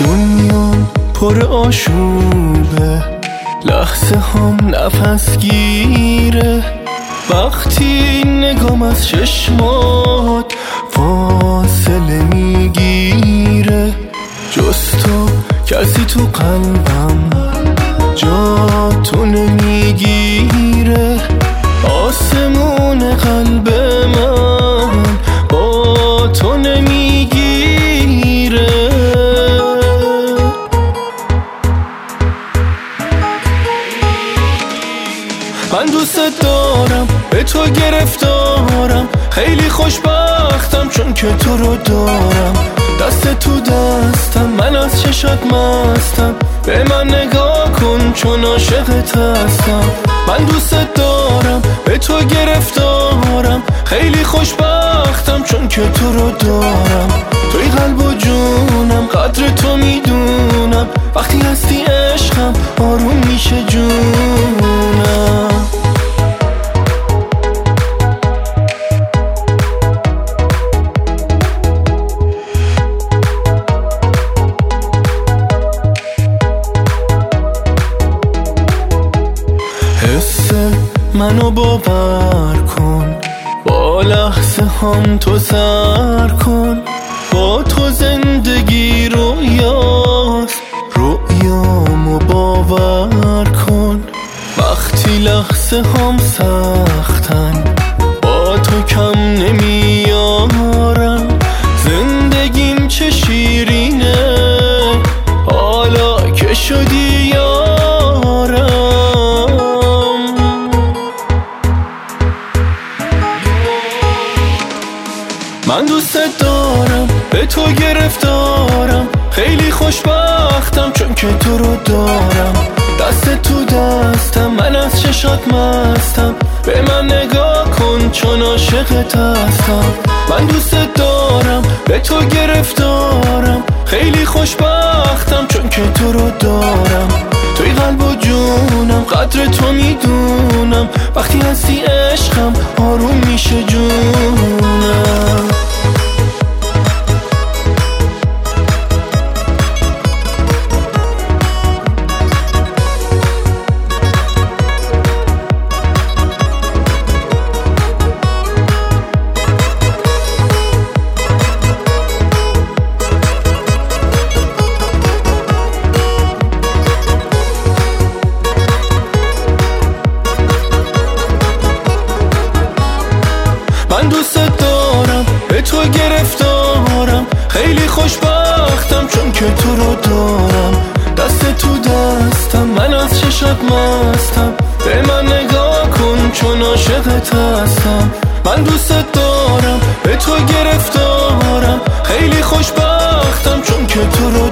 دنیا پر آشوبه، لحظه هم نفس گیره. وقتی نگام از چشمات فاصله میگیره، جز تو کسی تو قلبم جا تو نمیگیره. آسمون قلب من با تو نمیگیره. من دوست دارم، به تو گرفتارم، خیلی خوشبختم چون که تو رو دارم. دست تو دستم، من از چشات مستم، به من نگاه کن چون عاشقت هستم. من دوست دارم، به تو گرفتارم، خیلی خوشبختم چون که تو رو دارم. توی قلب و جونم، قدر تو میدونم، وقتی هستی عشقم آروم میشه جونم. حس منو باور کن، با لحظه هم تو سر کن. با تو زندگی رویاست، رویامو باور کن. وقتی لحظه هم سختن، با تو کم نمیارم. زندگیم چه شیرینه حالا که شدی یارم. من دوست دارم، به تو گرفتارم، خیلی خوشبختم چون که تو رو دارم. دست تو دستم، من از چشات مستم، به من نگاه کن چون عاشقت هستم. من دوست دارم، به تو گرفتارم، خیلی خوشبختم چون که تو رو دارم. توی قلب و جونم، قدر تو میدونم، وقتی هستی عشقم آروم میشه جونم. من دوست دارم، به تو گرفتارم، خیلی خوشبختم چون که تو رو دارم. دست تو دستم، من از چشات مستم، به من نگاه کن چون عاشقت هستم. من دوست دارم، به تو گرفتارم، خیلی خوشبختم چون که تو رو